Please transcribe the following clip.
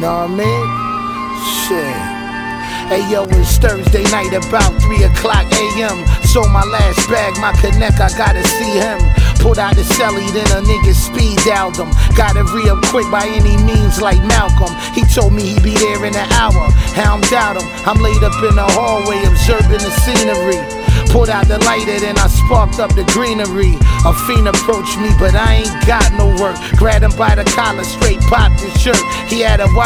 know what I mean? Shit. Hey yo, it's Thursday night about 3 o'clock a.m. Sold my last bag, my connect, I gotta see him. Pulled out the celly, then a nigga speed dialed him. Gotta re-up quick by any means like Malcolm. He told me he'd be there in an hour. How I'm doubt him. I'm laid up in the hallway observing the scenery. Pulled out the lighter, then I sparked up the greenery. A fiend approached me, but I ain't got no work. Grabbed him by the collar, straight popped his shirt. He had a